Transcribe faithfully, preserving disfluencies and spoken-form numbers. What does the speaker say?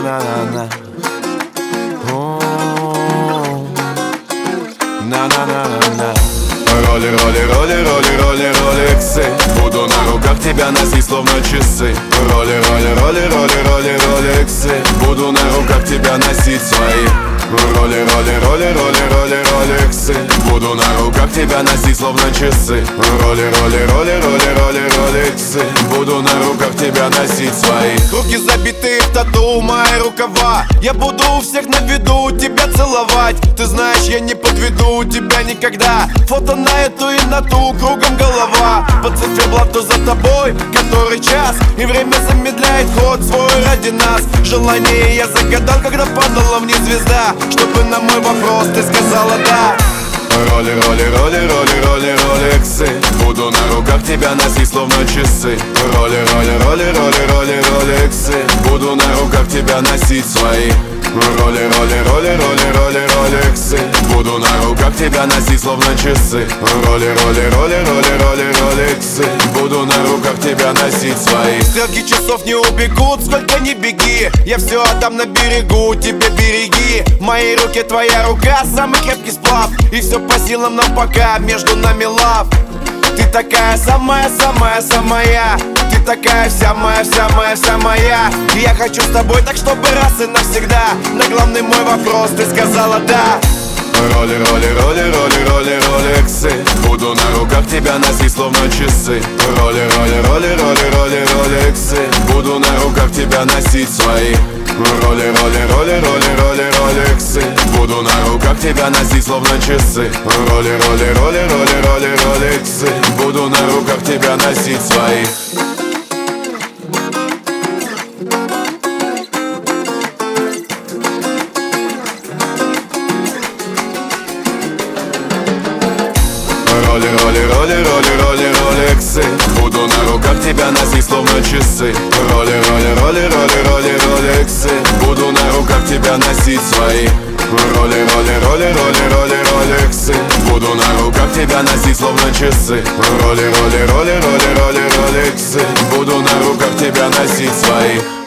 На-на-на-на-на. На-на-на-на-на. Роли, роли, роли, роли, роли, ролексы. Буду на руках тебя носить, словно часы. Роли, роли, роли, роли, роли, ролексы. Буду на руках тебя носить свои. Роли, роли, роли, роли, роли, ролексы. Буду на руках тебя носить, словно часы. Роли, роли, роли, роли, роли, ролексы. Буду на руках тебя носить свои. Руки забиты в тату, мои рукава. Я буду у всех на виду тебя целовать. Ты знаешь, я не подведу тебя никогда. Фото на эту и на ту, кругом голова. По циферблату за тобой, который час. И время замедляет ход свой ради нас. Желание я загадал, когда падала вниз звезда, чтобы на мой вопрос ты сказала да. Роли, роли, роли, роли, роли, ролексы. Буду на руках тебя носить, словно часы. Роли, роли, роли, роли, роли, ролексы. Буду на руках тебя носить свои. Роли, роли, роли, роли, роли, ролексы. Буду на руках тебя носить, словно часы. Роли, роли, роли, роли, роли, ролексы. Буду на руках тебя носить свои. Стрелки часов не убегут, сколько ни беги. Я все отдам на берегу, тебе береги. В моей руке твоя рука, самый крепкий сплав. И все по силам нам пока, между нами лав. Ты такая самая-самая-самая. Ты такая вся моя, вся моя, вся моя. И я хочу с тобой так, чтобы раз и навсегда. На главный мой вопрос ты сказала да. Роли, роли, роли, роли, роли, ролексы. Буду на руках тебя носить, словно часы. Роли, роли, роли, роли, роли, ролексы. Буду на руках тебя носить свои. Роли, роли, роли, роли, роли, ролексы. Буду на руках тебя носить, словно часы. Роли, роли, роли, роли, роли, ролексы. Буду на руках тебя носить свои. Роли, роли, роли, роли, роли, ролексы. Буду на руках тебя носить, словно часы. Роли, роли, роли, роли, роли, ролексы. Буду на руках тебя носить свои. Роли, роли, роли, роли, роли, ролексы. Буду на руках тебя носить, словно часы. Роли, роли, роли, роли, роли, ролексы. Буду на руках тебя носить свои.